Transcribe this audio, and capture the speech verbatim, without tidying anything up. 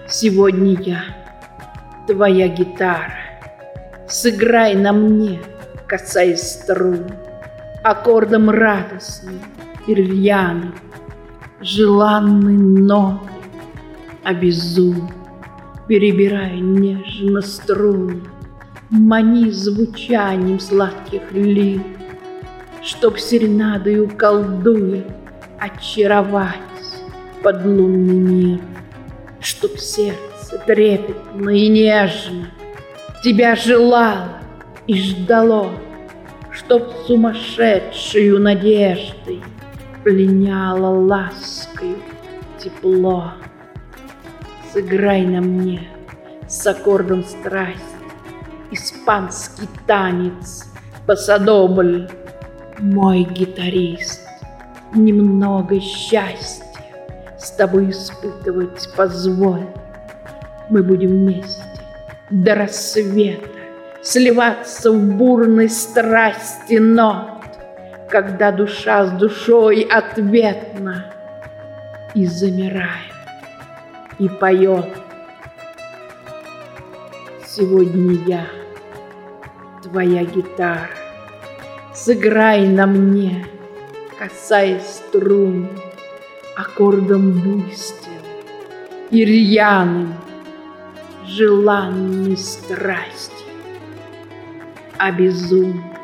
Сегодня я твоя гитара. Сыграй на мне, касаясь струн, аккордом радостным и рьяным, желанной ноты обезум. Перебирай нежно струны, мани звучанием сладких лир, чтоб серенадою колдуя очаровать подлунный мир, чтоб сердце трепетно и нежно тебя желало и ждало, чтоб сумасшедшую надеждой пленяло ласкою тепло. Сыграй на мне с аккордом страсти испанский танец пасадобль, мой гитарист. Немного счастья с тобой испытывать позволь. Мы будем вместе до рассвета сливаться в бурной страсти нот, когда душа с душой ответна и замирает, и поет. Сегодня я твоя гитара. Сыграй на мне, касаясь струн, аккордом буйственным и рьяным, желанной страсти обезумной.